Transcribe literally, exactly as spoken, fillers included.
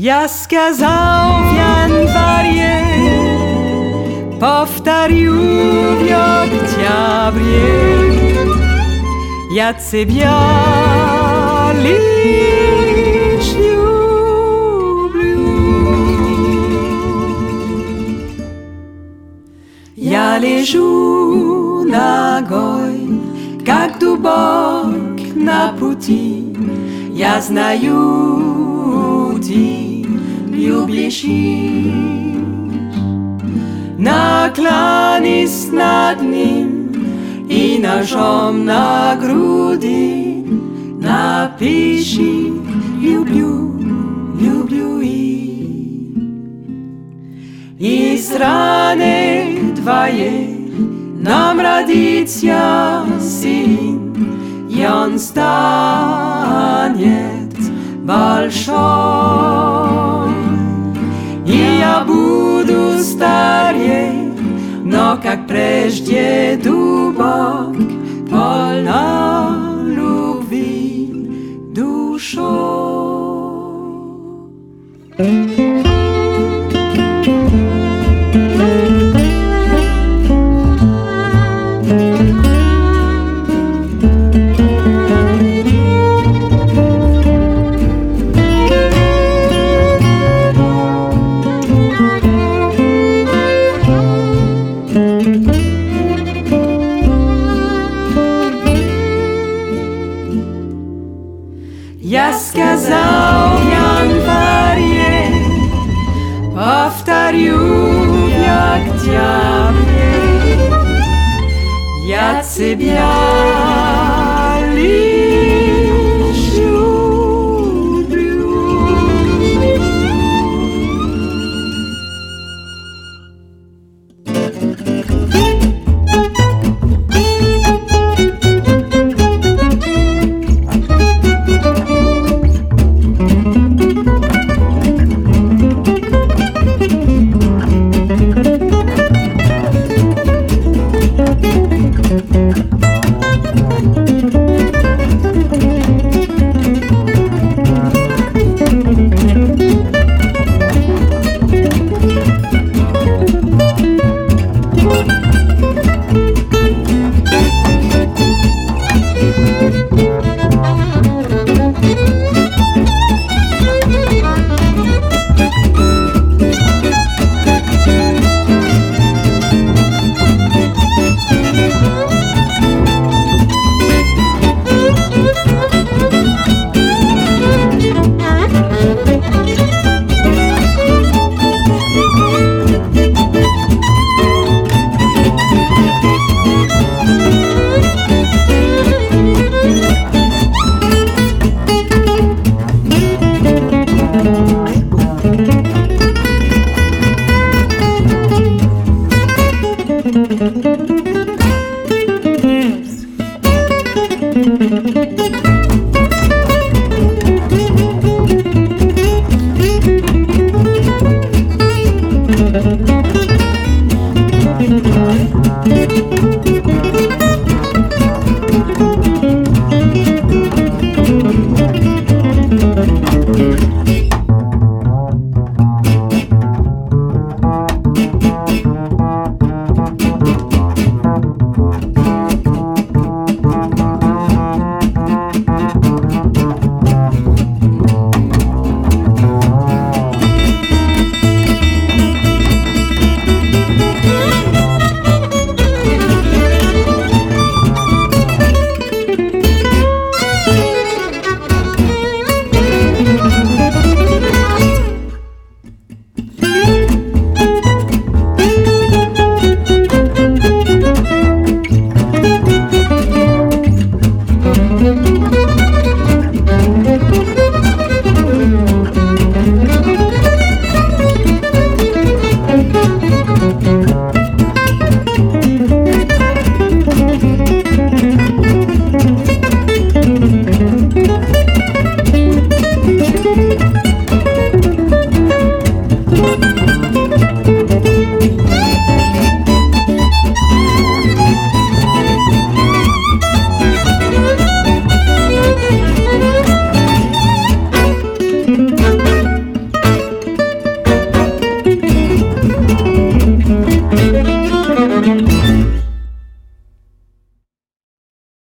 Я сказал в январе, повторю в октябре, я тебя лишь люблю. Я лежу ногой, как дубок на пути, я знаю, ты любишь. Наклонись над ним и ножом на груди напиши: люблю, люблю и из раны твоей нам родится сын, и он станет большой. И я буду старей, но как прежде дубок, полна любви душой. Я сказал в январе, повторю в октябре, я тебя